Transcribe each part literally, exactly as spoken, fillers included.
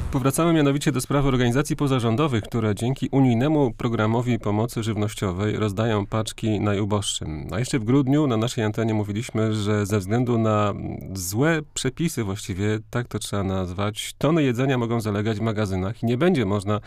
Powracamy mianowicie do sprawy organizacji pozarządowych, które dzięki unijnemu programowi pomocy żywnościowej rozdają paczki najuboższym. A jeszcze w grudniu na naszej antenie mówiliśmy, że ze względu na złe przepisy właściwie, tak to trzeba nazwać, tony jedzenia mogą zalegać w magazynach i nie będzie można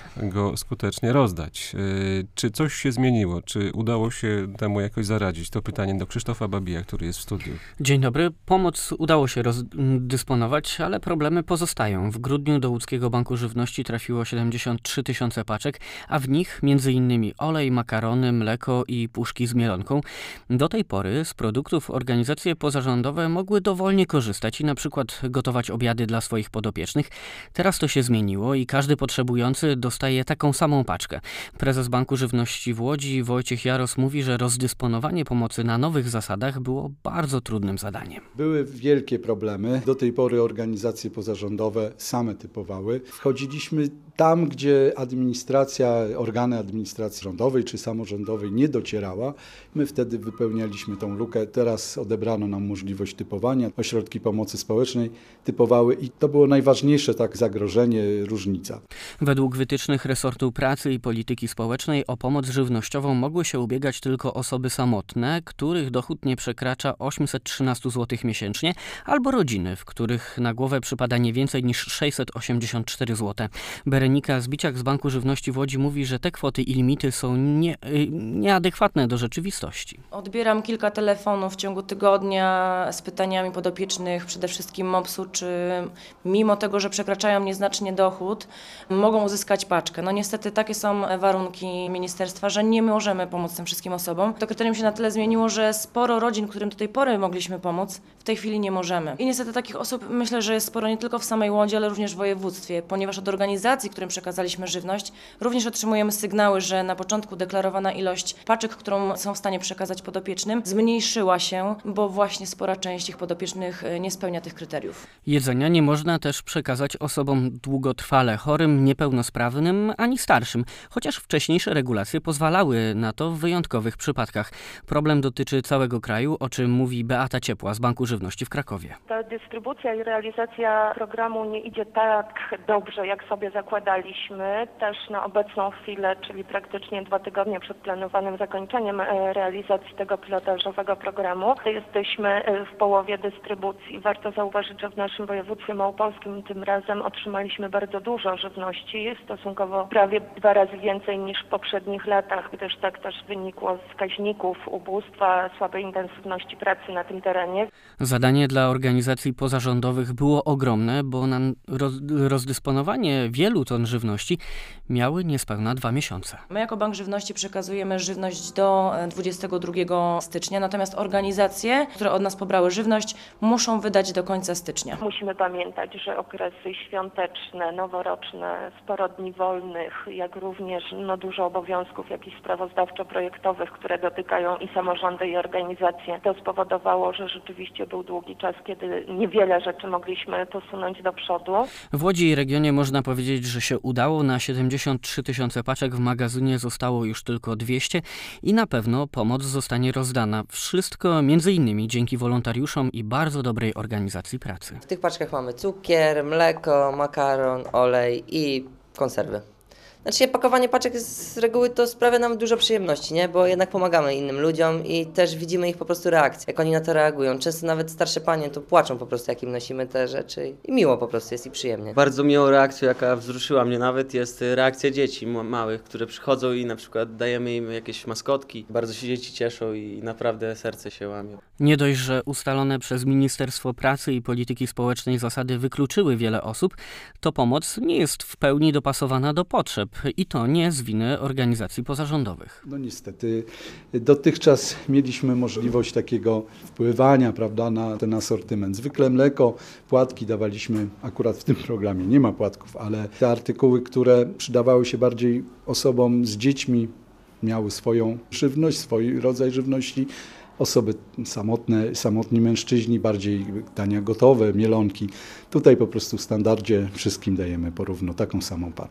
go skutecznie rozdać. Czy coś się zmieniło? Czy udało się temu jakoś zaradzić? To pytanie do Krzysztofa Babija, który jest w studiu. Dzień dobry. Pomoc udało się rozdysponować, ale problemy pozostają. W grudniu do Łódzkiego Banku Żywności trafiło siedemdziesiąt trzy tysiące paczek, a w nich między innymi olej, makarony, mleko i puszki z mielonką. Do tej pory z produktów organizacje pozarządowe mogły dowolnie korzystać i na przykład gotować obiady dla swoich podopiecznych. Teraz to się zmieniło i każdy potrzebujący dostaje taką samą paczkę. Prezes Banku Żywności w Łodzi Wojciech Jaros mówi, że rozdysponowanie pomocy na nowych zasadach było bardzo trudnym zadaniem. Były wielkie problemy. Do tej pory organizacje pozarządowe same typowały. Wchodziliśmy tam, gdzie administracja, organy administracji rządowej czy samorządowej nie docierała. My wtedy wypełnialiśmy tą lukę. Teraz odebrano nam możliwość typowania. Ośrodki pomocy społecznej typowały i to było najważniejsze tak zagrożenie, różnica. Według wytycznych resortu pracy i polityki społecznej o pomoc żywnościową mogły się ubiegać tylko osoby samotne, których dochód nie przekracza osiemset trzynaście złotych miesięcznie, albo rodziny, w których na głowę przypada nie więcej niż sześćset osiemdziesiąt cztery złote. Berenika Zbiciak z Banku Żywności w Łodzi mówi, że te kwoty i limity są nie, nieadekwatne do rzeczywistości. Odbieram kilka telefonów w ciągu tygodnia z pytaniami podopiecznych, przede wszystkim mopsu, czy mimo tego, że przekraczają nieznacznie dochód, mogą uzyskać paczkę. No niestety takie są warunki ministerstwa, że nie możemy pomóc tym wszystkim osobom. To kryterium się na tyle zmieniło, że sporo rodzin, którym do tej pory mogliśmy pomóc, w tej chwili nie możemy. I niestety takich osób myślę, że jest sporo nie tylko w samej Łodzi, ale również w województwie, ponieważ od organizacji, którym przekazaliśmy żywność, również otrzymujemy sygnały, że na początku deklarowana ilość paczek, którą są w stanie przekazać podopiecznym, zmniejszyła się, bo właśnie spora część ich podopiecznych nie spełnia tych kryteriów. Jedzenia nie można też przekazać osobom długotrwale chorym, niepełnosprawnym ani starszym, chociaż wcześniejsze regulacje pozwalały na to w wyjątkowych przypadkach. Problem dotyczy całego kraju, o czym mówi Beata Ciepła z Banku Żywności w Krakowie. Ta dystrybucja i realizacja programu nie idzie tak dobrze, jak sobie zakładaliśmy. Też na obecną chwilę, czyli praktycznie dwa tygodnie przed planowanym zakończeniem realizacji tego pilotażowego programu, jesteśmy w połowie dystrybucji. Warto zauważyć, że w naszym województwie małopolskim tym razem otrzymaliśmy bardzo dużo żywności, stosunkowo prawie dwa razy więcej niż w poprzednich latach, gdyż tak też wynikło z wskaźników ubóstwa, słabej intensywności pracy na tym terenie. Zadanie dla organizacji pozarządowych było ogromne, bo na rozdysponowanie wielu ton żywności miały niespełna dwa miesiące. My jako Bank Żywności przekazujemy żywność do dwudziestego drugiego stycznia, natomiast organizacje, które od nas pobrały żywność, muszą wydać do końca stycznia. Musimy pamiętać, że okresy świąteczne, noworoczne, sporo dni wolnych, jak również no, dużo obowiązków jakichś sprawozdawczo-projektowych, które dotykają i samorządy, i organizacje. To spowodowało, że rzeczywiście był długi czas, kiedy niewiele rzeczy mogliśmy posunąć do przodu. W Łodzi i regionie można powiedzieć, że się udało. Na siedemdziesiąt trzy tysiące paczek w magazynie zostało już tylko dwieście i na pewno pomoc zostanie rozdana. Wszystko między innymi dzięki wolontariuszom i bardzo dobrej organizacji pracy. W tych paczkach mamy cukier, mleko, makaron, olej i konserwy. Znaczy pakowanie paczek z reguły to sprawia nam dużo przyjemności, nie? Bo jednak pomagamy innym ludziom i też widzimy ich po prostu reakcję, jak oni na to reagują. Często nawet starsze panie to płaczą po prostu, jak im nosimy te rzeczy i miło po prostu jest i przyjemnie. Bardzo miłą reakcją, jaka wzruszyła mnie nawet, jest reakcja dzieci małych, które przychodzą i na przykład dajemy im jakieś maskotki. Bardzo się dzieci cieszą i naprawdę serce się łamie. Nie dość, że ustalone przez Ministerstwo Pracy i Polityki Społecznej zasady wykluczyły wiele osób, to pomoc nie jest w pełni dopasowana do potrzeb. I to nie z winy organizacji pozarządowych. No niestety dotychczas mieliśmy możliwość takiego wpływania, prawda, na ten asortyment. Zwykle mleko, płatki dawaliśmy akurat w tym programie, nie ma płatków, ale te artykuły, które przydawały się bardziej osobom z dziećmi, miały swoją żywność, swój rodzaj żywności. Osoby samotne, samotni mężczyźni, bardziej dania gotowe, mielonki. Tutaj po prostu w standardzie wszystkim dajemy porówno taką samą paczkę.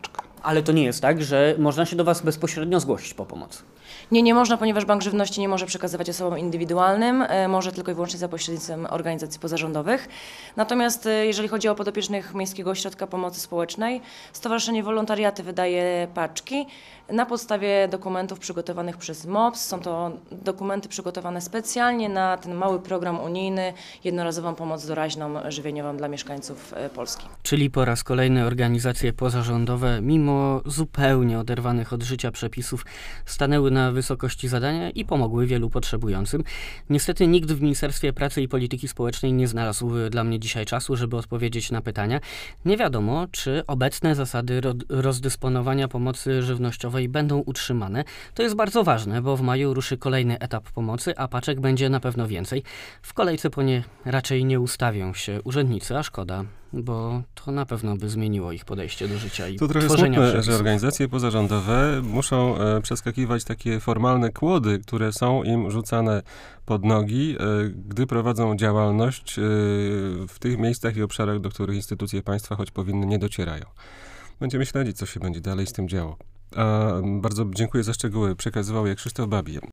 Ale to nie jest tak, że można się do Was bezpośrednio zgłosić po pomoc. Nie, nie można, ponieważ Bank Żywności nie może przekazywać osobom indywidualnym, e, może tylko i wyłącznie za pośrednictwem organizacji pozarządowych. Natomiast e, jeżeli chodzi o podopiecznych Miejskiego Ośrodka Pomocy Społecznej, Stowarzyszenie Wolontariaty wydaje paczki na podstawie dokumentów przygotowanych przez M O P S. Są to dokumenty przygotowane specjalnie na ten mały program unijny, jednorazową pomoc doraźną żywieniową dla mieszkańców e, Polski. Czyli po raz kolejny organizacje pozarządowe, mimo zupełnie oderwanych od życia przepisów, stanęły na wysokości zadania i pomogły wielu potrzebującym. Niestety nikt w Ministerstwie Pracy i Polityki Społecznej nie znalazł dla mnie dzisiaj czasu, żeby odpowiedzieć na pytania. Nie wiadomo, czy obecne zasady rozdysponowania pomocy żywnościowej będą utrzymane. To jest bardzo ważne, bo w maju ruszy kolejny etap pomocy, a paczek będzie na pewno więcej. W kolejce po nie raczej nie ustawią się urzędnicy, a szkoda, bo to na pewno by zmieniło ich podejście do życia i to trochę tworzenia smutne, przepisów. że organizacje pozarządowe muszą e, przeskakiwać takie formalne kłody, które są im rzucane pod nogi, e, gdy prowadzą działalność e, w tych miejscach i obszarach, do których instytucje państwa, choć powinny, nie docierają. Będziemy śledzić, co się będzie dalej z tym działo. A bardzo dziękuję za szczegóły. Przekazywał je Krzysztof Babie.